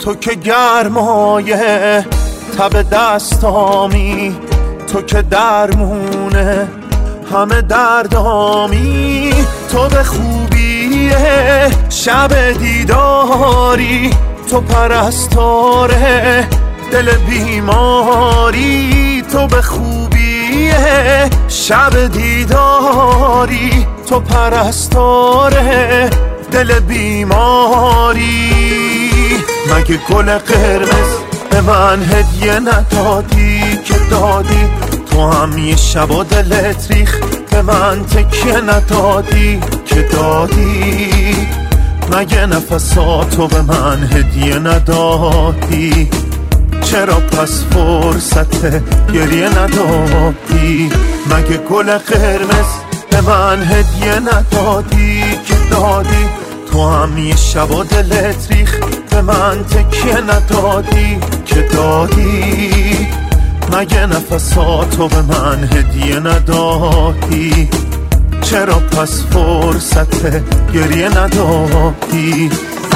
تو که گرمایه تب دستامی، تو که درمونه همه دردامی، تو به خوبی شب دیداری، تو پرستاره دل بیماری، تو به خوبی شب دیداری، تو پرستاره دل بیماری. مگه گل قرمز به من هدیه ندادی که دادی؟ تو هم یه شب دلت ریخ به من تکیه ندادی که دادی؟ مگه نفساتو به من هدیه ندادی؟ چرا پس فرصت گریه ندادی؟ مگه گل قرمز به من هدیه ندادی که دادی؟ تو هم یه شب دلت ریخ به من تکیه ندادی که دادی؟ مگه نفساتو به من هدیه ندادی؟ چرا پس فرصت گریه ندادی؟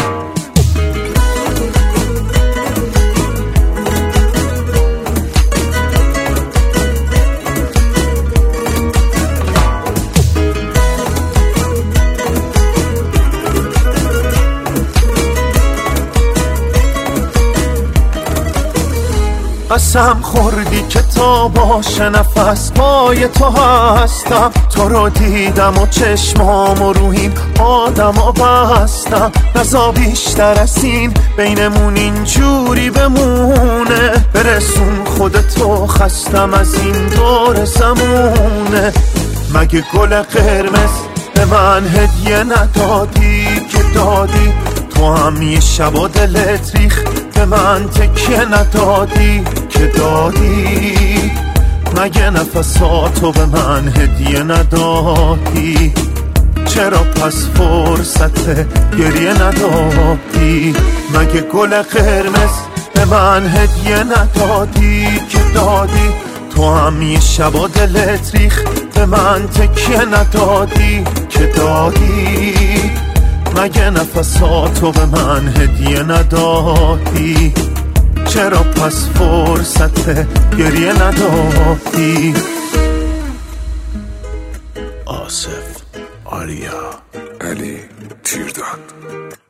قسم خوردی که تا باشه نفس پای تو هستم، تو رو دیدم و چشمام و روحیم آدم بستم. نزا بیشتر از این بینمون اینجوری بمونه، برسون خودتو خستم از این دور زمونه. مگه گل قرمز به من هدیه ندادی که دادی؟ تو هم یه شب دلت ریخ به من تکیه ندادی که دادی؟ مگه نفساتو به من هدیه ندادی؟ چرا پس فرصت گریه ندادی؟ مگه گل قرمز به من هدیه ندادی که دادی؟ تو هم یه شب دلت ریخ به من تکیه ندادی که دادی؟ مگه نفساتو به من هدیه ندادی؟ چرا پس فرصت گریه ندادی؟ آصف آریا علی تیرداد.